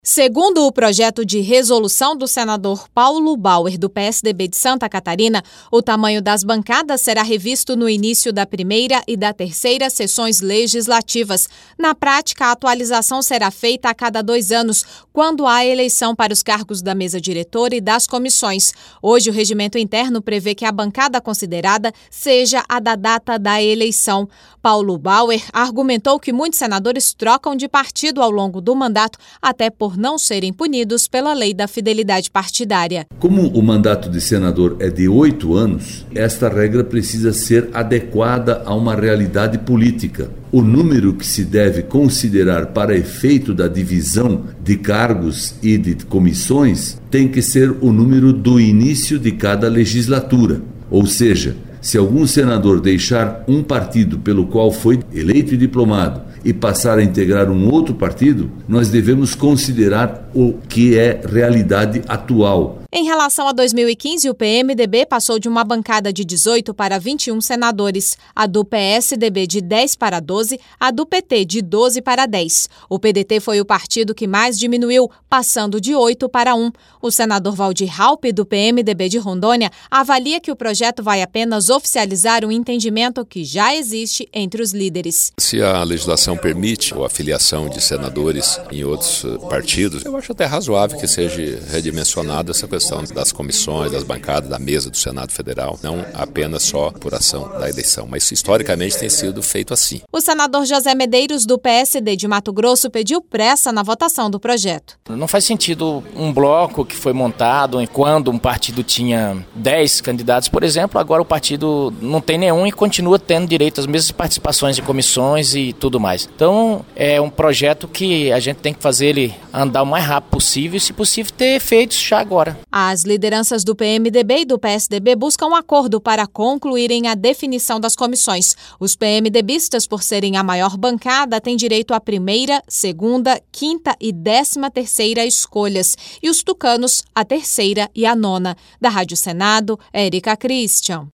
Segundo o projeto de resolução do senador Paulo Bauer, do PSDB de Santa Catarina, o tamanho das bancadas será revisto no início da primeira e da terceira sessões legislativas. Na prática, a atualização será feita a cada 2 anos, quando há eleição para os cargos da mesa diretora e das comissões. Hoje, o regimento interno prevê que a bancada considerada seja a da data da eleição. Paulo Bauer argumentou que muitos senadores trocam de partido ao longo do mandato, até por não serem punidos pela lei da fidelidade partidária. Como o mandato de senador é de 8 anos, esta regra precisa ser adequada a uma realidade política. O número que se deve considerar para efeito da divisão de cargos e de comissões tem que ser o número do início de cada legislatura. Ou seja, se algum senador deixar um partido pelo qual foi eleito e diplomado e passar a integrar um outro partido, nós devemos considerar o que é realidade atual. Em relação a 2015, o PMDB passou de uma bancada de 18 para 21 senadores, a do PSDB de 10 para 12, a do PT de 12 para 10. O PDT foi o partido que mais diminuiu, passando de 8 para 1. O senador Valdir Raupp, do PMDB de Rondônia, avalia que o projeto vai apenas oficializar um entendimento que já existe entre os líderes. Se a legislação permite a filiação de senadores em outros partidos, eu acho até razoável que seja redimensionada essa questão das comissões, das bancadas, da mesa do Senado Federal, não apenas só por ação da eleição, mas historicamente tem sido feito assim. O senador José Medeiros, do PSD de Mato Grosso, pediu pressa na votação do projeto. Não faz sentido um bloco que foi montado quando um partido tinha 10 candidatos, por exemplo, agora o partido não tem nenhum e continua tendo direito às mesmas participações em comissões e tudo mais. Então, é um projeto que a gente tem que fazer ele andar o mais rápido possível e, se possível, ter efeitos já agora. As lideranças do PMDB e do PSDB buscam um acordo para concluírem a definição das comissões. Os PMDBistas, por serem a maior bancada, têm direito à primeira, segunda, quinta e 13ª escolhas, e os tucanos à terceira e à nona. Da Rádio Senado, Érica Christian.